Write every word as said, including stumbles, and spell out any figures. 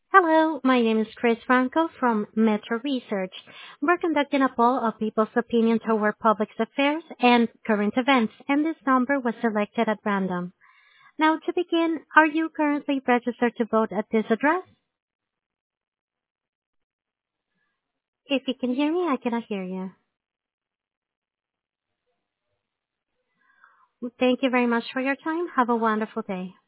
Hello, my name is Chris Franco from Metro Research. We're conducting a poll of people's opinion toward public affairs and current events, and this number was selected at random. Now, to begin, are you currently registered to vote at this address? If you can hear me, I cannot hear you. Thank you very much for your time. Have a wonderful day.